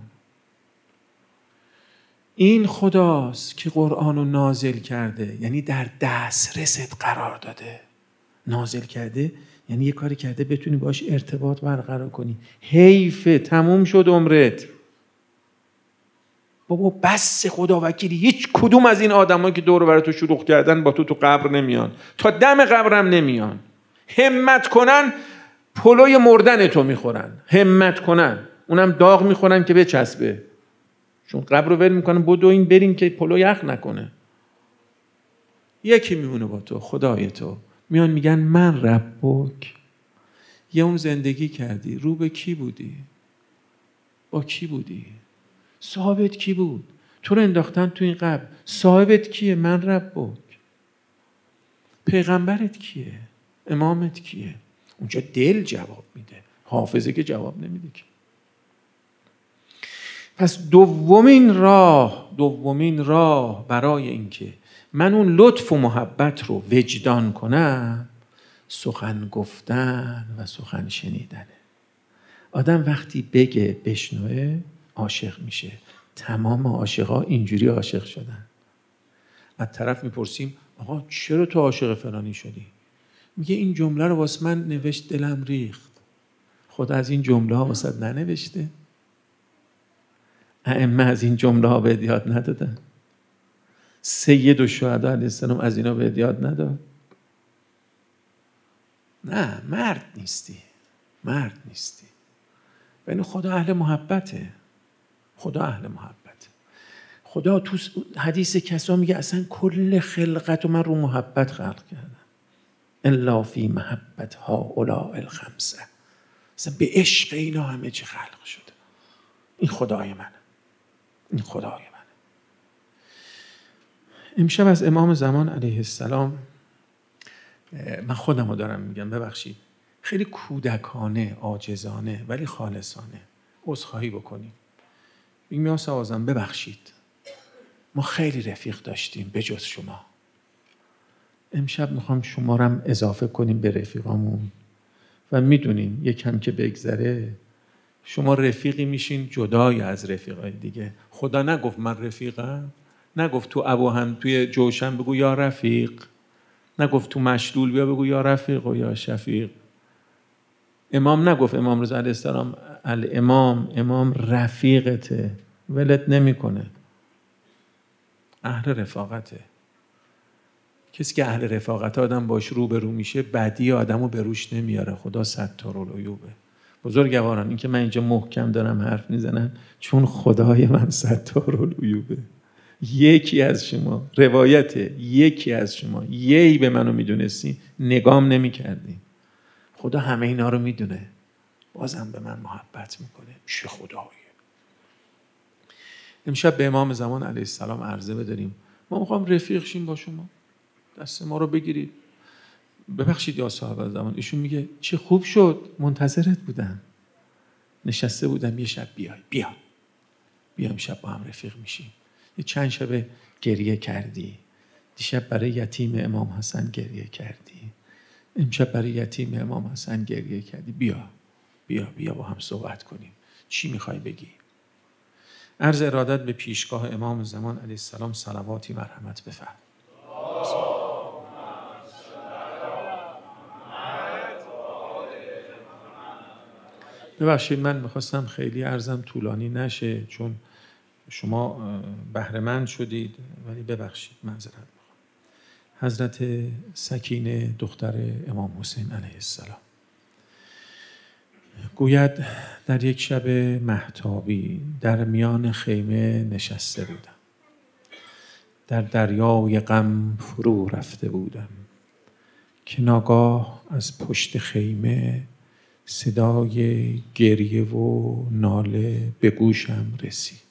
A: این خداست که قرآن رو نازل کرده، یعنی در دسترست قرار داده. نازل کرده یعنی یه کاری کرده بتونی باش ارتباط برقرار کنی. حیفه، تموم شد عمرت. بابا بس خدا وکیلی، هیچ کدوم از این آدمایی که دور و بر تو شلوغ کردن با تو قبر نمیان، تا دم قبرم نمیان. همت کنن پلوی مردن تو میخورن، همت کنن اونم داغ میخورن که بچسبه، چون قبر رو ول میکنن بدو این برین که پلو یخ نکنه. یکی میمونه با تو، خدای تو. میان میگن من ربک. یه اون زندگی کردی، رو به کی بودی؟ با کی بودی؟ صاحبت کی بود؟ تو رو انداختن تو این قبر، صاحبت کیه؟ من ربک. پیغمبرت کیه؟ امامت کیه؟ اونجا دل جواب میده، حافظه که جواب نمیده که. پس دومین راه برای اینکه من اون لطف و محبت رو وجدان کنم، سخن گفتن و سخن شنیدنه. آدم وقتی بگه بشنوه عاشق میشه. تمام عاشقا اینجوری عاشق شدن. از طرف میپرسیم آقا چرا تو عاشق فلانی شدی؟ میگه این جمله رو واسه من نوشت دلم ریخت. خدا از این جمله ها واسه ننوشته؟ ائمه از این جمله ها به یاد ندادن؟ سید الشهدا علیه السلام از اینا به یاد نداد؟ نه، مرد نیستی. ببین خدا اهل محبته. خدا تو حدیث کسا میگه اصلا کل خلقت رو من رو محبت خلق کردم. الا فی محبت هؤلاء الخمسه. اصلا به عشق اینا همه چی خلق شده. این خدای منه. امشب از امام زمان علیه السلام، من خودم رو دارم میگم ببخشید، خیلی کودکانه، عاجزانه ولی خالصانه عذرخواهی بکنیم. میگم یا سوازم ببخشید، ما خیلی رفیق داشتیم به جز شما. امشب میخوام شما رو هم اضافه کنیم به رفیقامون و میدونین یکم که بگذره شما رفیقی میشین جدای از رفیقای دیگه. خدا نگفت من رفیقم، نگفت تو ابوهم توی جوشن بگو یا رفیق، نگفت تو مشلول بیا بگو یا رفیق و یا شفیق. امام نگفت امام رضا علیه السلام امام رفیقته، ولت نمیکنه، اهل رفاقته. کسی که اهل رفاقت آدم باش روبرو میشه بدی آدمو به روش نمیاره. خدا ستارالعیوبه. بزرگواران، این که من اینجا محکم دارم حرف میزنم چون خدای من ستارالعیوبه. یکی از شما روایته، یکی از شما یهی به منو میدونستی نگام نمیکردی. خدا همه اینا رو میدونه، بازم به من محبت میکنه. چه خداییه. امشب به امام زمان علیه السلام عرضه بداریم ما میخوام رفیق شیم با شما، دست ما رو بگیرید. ببخشید یا صاحب زمان. ایشون میگه چه خوب شد، منتظرت بودم، نشسته بودم یه شب بیا امشب با هم رفیق میشیم. یه چند شب گریه کردی، دیشب برای یتیم امام حسن گریه کردی، امشب برای یتیم امام حسن گریه کردی. بیا با هم صحبت کنیم. چی میخوای بگی؟ عرض ارادت به پیشگاه امام زمان علیه السلام صلواتی مرحمت بفرم. ببخشید من میخواستم خیلی عرضم طولانی نشه چون شما بهره‌مند شدید، ولی ببخشید معذرت میخوام. حضرت سکینه دختر امام حسین علیه السلام گوید در یک شب مهتابی در میان خیمه نشسته بودم، در دریای غم فرو رفته بودم که ناگاه از پشت خیمه صدای گریه و ناله به گوشم رسید.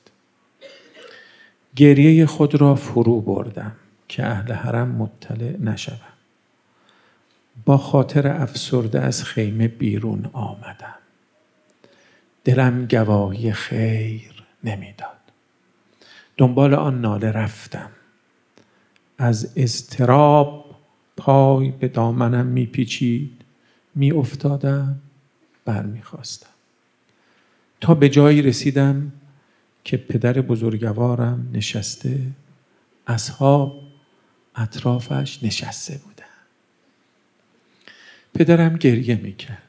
A: گریه خود را فرو بردم که اهل حرم مطلع نشوم. با خاطر افسرده از خیمه بیرون آمدم. دلم گواهی خیر نمیداد. دنبال آن ناله رفتم. از اضطراب پای به دامنم میپیچید، میافتادم، برمیخواستم تا به جایی رسیدم که پدر بزرگوارم نشسته، اصحاب اطرافش نشسته بودن. پدرم گریه میکرد.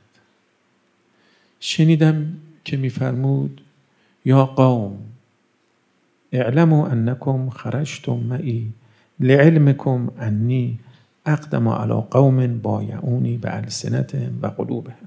A: شنیدم که میفرمود یا قوم اعلموا انکم خرجتم معی لعلمکم انی اقدم علی قوم بایعونی بألسنتهم و قلوبهم.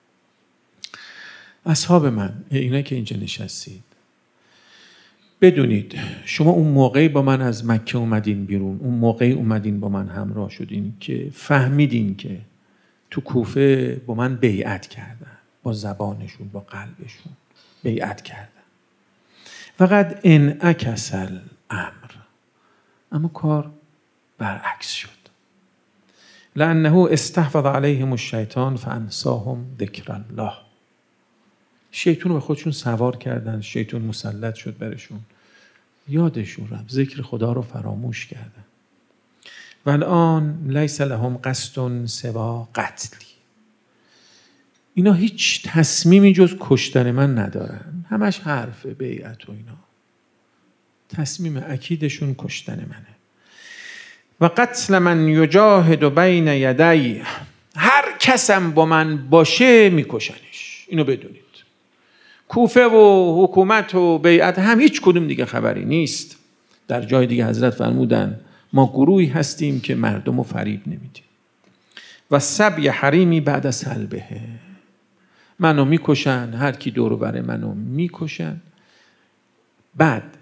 A: اصحاب من، اینا که اینجا نشستید، بدونید شما اون موقعی با من از مکه اومدین بیرون، اون موقعی اومدین با من همراه شدین که فهمیدین که تو کوفه با من بیعت کردن، با زبانشون با قلبشون بیعت کردن. فقط انعکس الامر، اما کار برعکس شد. لانه استحوذ علیهم الشیطان فانساهم ذکر الله. شیطان رو به خودشون سوار کردن، شیطان مسلط شد برشون، یادشون رفت، ذکر خدا رو فراموش کردن. و الان لیس لهم قصد سوا قتلی. اینا هیچ تصمیمی جز کشتن من ندارن، همش حرف بیعت و اینا. تصمیم اکیدشون کشتن منه. و قتل من یجاهد بین یدی، هر کسم با من باشه میکشنش. اینو بدونید. کوفه و حکومت و بیعت هم هیچ کدوم دیگه خبری نیست. در جای دیگه حضرت فرمودن ما گروهی هستیم که مردم رو فریب نمیدیم. و سبی حریمی بعد از سلبه، منو میکشن، هر کی دور و بر منو میکشن، بعد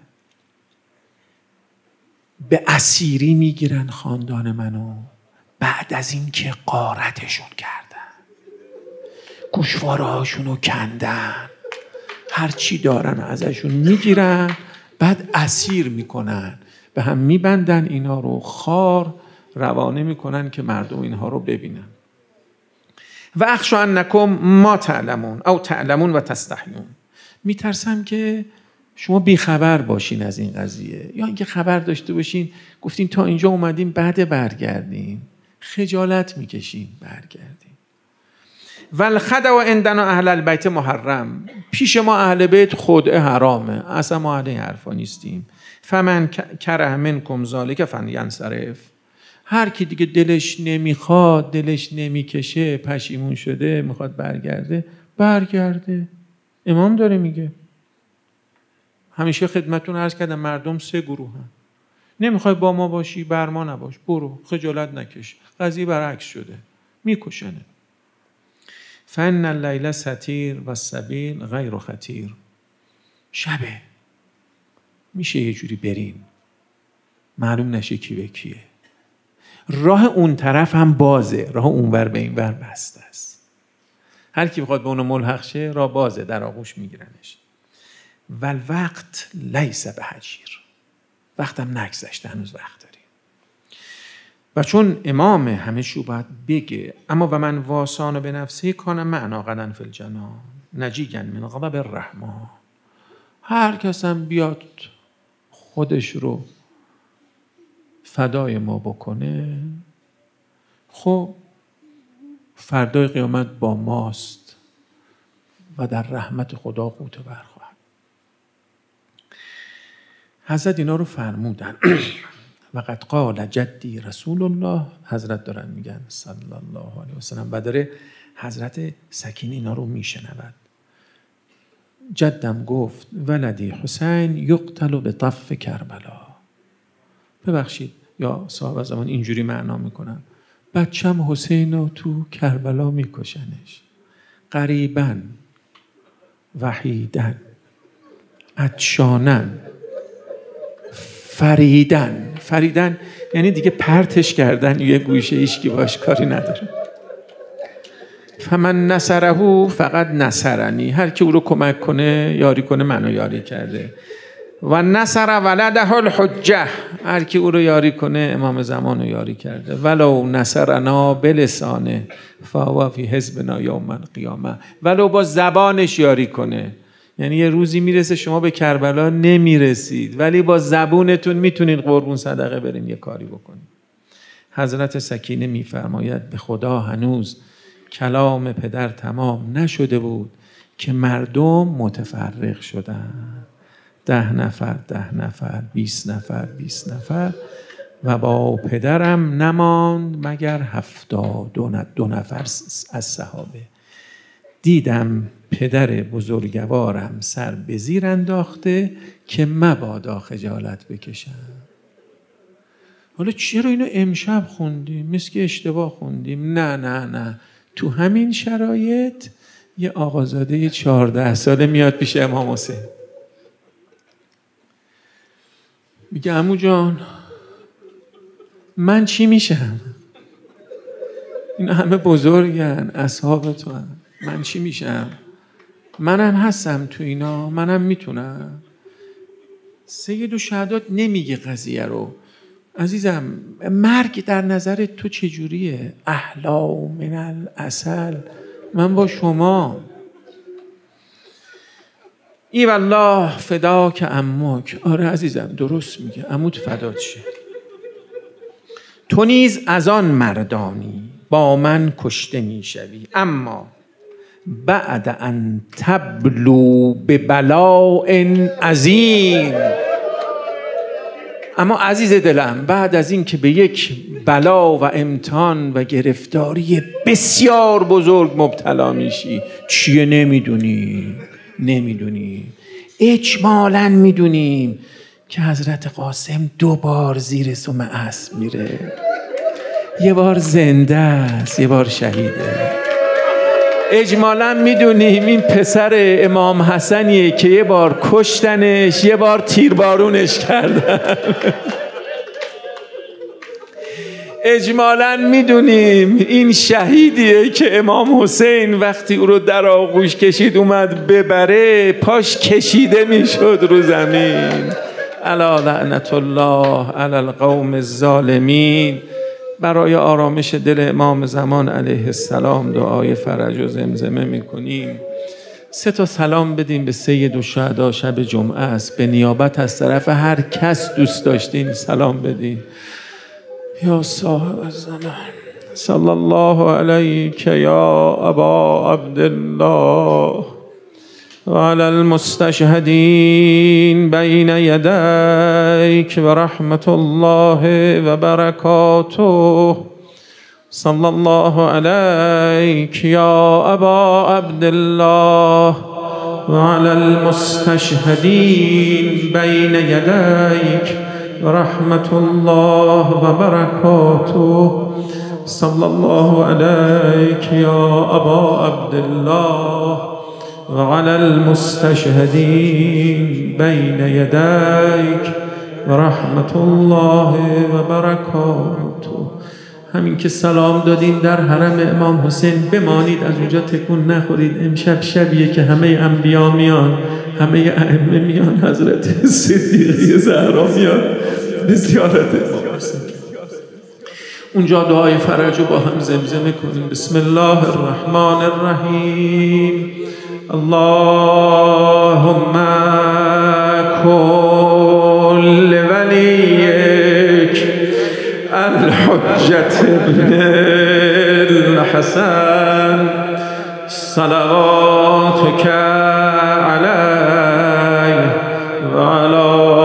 A: به اسیری میگیرن خاندان منو. بعد از این که غارتشون کردن، گوشواره هاشونو کندن، هر چی دارن ازشون میگیرن، بعد اسیر میکنن، به هم میبندن، اینا رو خار روانه میکنن که مردم اینها رو ببینن. و اخشى انکم ما تعلمون او تعلمون و تستحیون. میترسم که شما بیخبر باشین از این قضیه، یا اینکه خبر داشته باشین گفتین تا اینجا اومدیم بعد برگردین، خجالت میکشین برگردین. والخدع عندنا اهل البیت محرم، پیش ما اهل بیت خدعه حرامه، اصلا ما اهل این حرفا نیستیم. فمن کره منکم ذلک فلینصرف، هر کی دیگه دلش نمیخواد، دلش نمیکشه، پشیمون شده، میخواد برگرده. امام داره میگه. همیشه خدمتتون عرض کردم مردم 3 گروه هم. نمیخوای با ما باشی، بر ما نباش، برو، خجالت نکش. قضیه برعکس شده، میکشنه. فن اللیل ستیر و السبیل غیر خطیر. شبه میشه یه جوری برین معلوم نشه کی به کیه. راه اون طرف هم بازه، راه اونور به این ور بسته است. هر کی بخواد به اونو ملحق شه راه بازه، در آغوش میگیرنش. والوقت لیس بهجیر، وقتم نگذشته، هنوز وقت داریم. و چون امام همه شو باید بگه، اما و من واسان به نفسه کانم معنا قدن فی الجنان نجیگن من غضب الرحمن. هر کسم بیاد خودش رو فدای ما بکنه، خب فردای قیامت با ماست و در رحمت خدا غوطه برخواهد. حضرت اینا رو فرمودن. و قد قال جدی رسول الله، حضرت دارن میگن صلی الله علیه و سلم، و داره حضرت سکینه اینا رو میشنود. جدم گفت ولدی حسین یقتل به طف کربلا. ببخشید یا صاحب زمان اینجوری معنا میکنن، بچم حسین رو تو کربلا میکشنش. غریبن، وحیدن، عطشانن، فریدن یعنی دیگه پرتش کردن یه گوشه، هیچکی باش کاری نداره. فمن نصره فقط نصرنی، هر کی او رو کمک کنه، یاری کنه، منو یاری کرده. و نصر ولده الحجه، هر کی او رو یاری کنه امام زمان رو یاری کرده. ولو نصرنا بلسانه فهو فی حزبنا یوم القیامه، ولو با زبانش یاری کنه. یعنی یه روزی میرسه شما به کربلا نمیرسید، ولی با زبونتون میتونید قربون صدقه برین یه کاری بکنید. حضرت سکینه میفرماید به خدا هنوز کلام پدر تمام نشده بود که مردم متفرق شدن. 10 نفر 10 نفر 20 نفر 20 نفر و با پدرم نماند مگر 72 نفر از صحابه. دیدم پدر بزرگوارم سر به زیر انداخته که مبادا خجالت بکشم. حالا چرا اینو امشب خوندیم؟ مثل که اشتباه خوندیم. نه تو همین شرایط یه آقازاده 14 ساله میاد پیش امام حسین، میگه عمو جان من چی میشم؟ اینا همه بزرگن، اصحاب تو هم. من چی میشم؟ منم هستم تو اینا، منم میتونم. سید الشهدات نمیگه قضیه رو. عزیزم مرگ در نظر تو چجوریه؟ احلا من العسل، من با شما. ای والله فداک عمک. آره عزیزم درست میگه، عموت فدات شه. تو نیز از آن مردانی با من کشته میشوی، اما بعد ان تبلو به بلاء عظیم. اما عزیز دلم بعد از این که به یک بلا و امتحان و گرفتاری بسیار بزرگ مبتلا میشی، چیه نمیدونی. اجمالاً میدونیم که حضرت قاسم 2 بار زیر سم اسب میره، 1 بار زنده است، 1 بار شهیده. اجمالاً میدونیم این پسر امام حسنیه که 1 بار کشتنش، 1 بار تیربارونش کردن. اجمالاً میدونیم این شهیدیه که امام حسین وقتی او رو در آغوش کشید اومد ببره، پاش کشیده میشد رو زمین. الا لعنت الله علی القوم الظالمین. برای آرامش دل امام زمان علیه السلام دعای فرج و زمزمه میکنیم. 3 سلام بدیم به سید الشهدا. شب جمعه است، به نیابت از طرف هر کس دوست داشتین سلام بدین. یا صاحب الزمان صلى الله عليك يا أبا عبد الله وعلى المستشهدين بين يديك ورحمة الله وبركاته. صلى الله عليك يا أبا عبد الله وعلى المستشهدين بين يديك ورحمة الله وبركاته. صلى الله عليك يا أبا عبد الله وعلى المستشهدين بين يديك ورحمة الله وبركاته. همین که سلام دادین در حرم امام حسین بمانید، از اونجا تکون نخورید. امشب شبیه که همه انبیا میان، همه ائمه میان، حضرت صدیقه زهرا میان به زیارت امام حسین. اونجا دعای فرج رو با هم زمزمه کنیم. بسم الله الرحمن الرحیم. اللهم کن لولیک الحجة ابن الحسن صلواتك عليه وعلى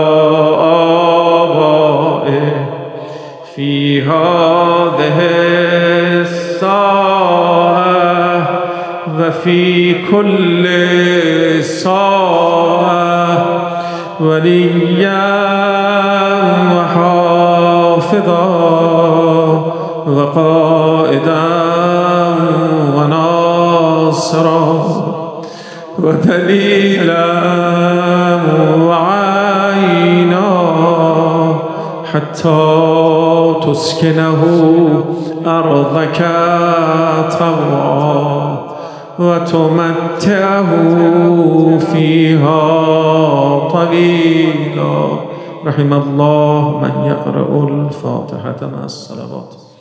A: آبائه في هذه الساعة وفي كل ساعة وليا وحافظا وقائدا وناصرا ودليلا وعينا حتى تسكنه أرضك طوعا وتمتعه فيها طويلا. رحم الله من يقرأ الفاتحة مع الصلوات.